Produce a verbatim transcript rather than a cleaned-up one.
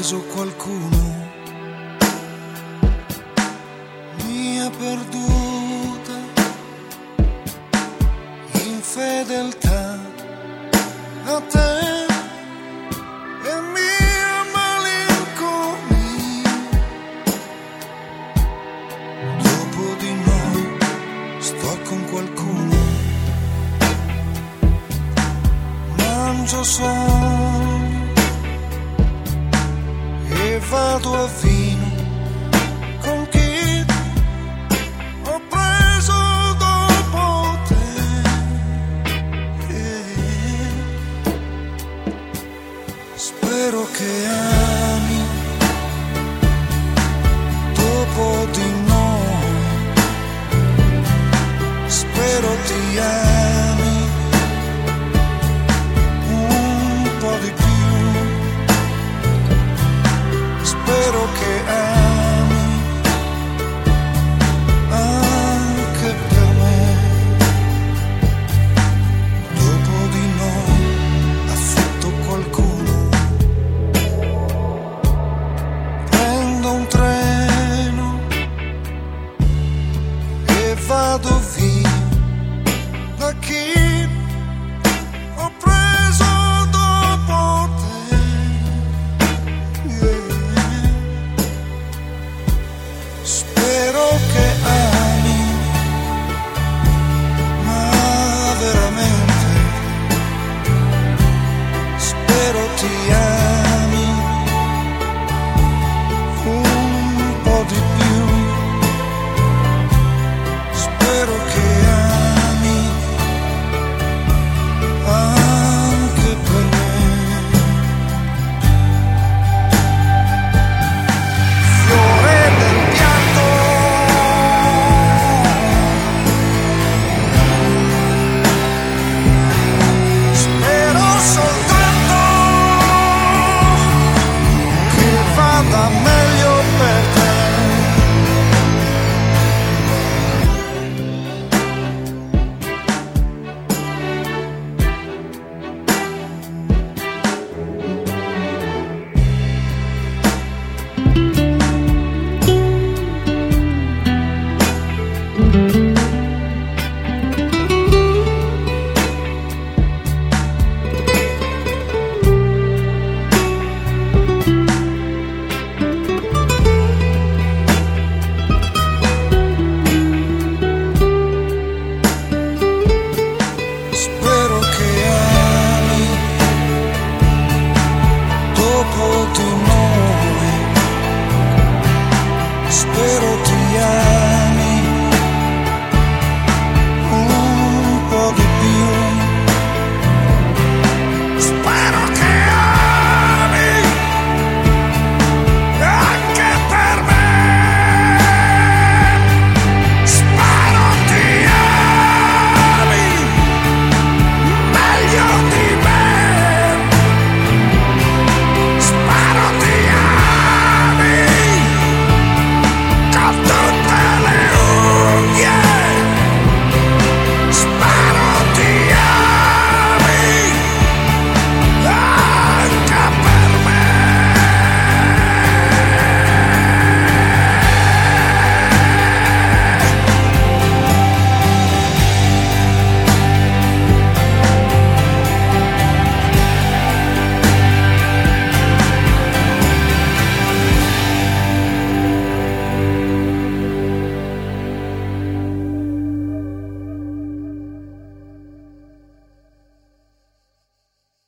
preso qualcuno, mi ha perduta in fedeltà a te e mia malinconia. Dopo di noi sto con qualcuno, mangio solo e vado a vino con chi ho preso dopo te. Yeah. Spero che ami dopo di noi, spero ti ami un po' di più. Spero che ami anche per me. Dopo di noi affitto qualcuno, prendo un treno e vado via da chi ho preso dopo te. Yeah. Spero che ami, ma veramente spero ti ami un po' di più. Spero che ami anche per me. Fiore del pianto, spero soltanto che vada meglio per te. Spero che ami dopo di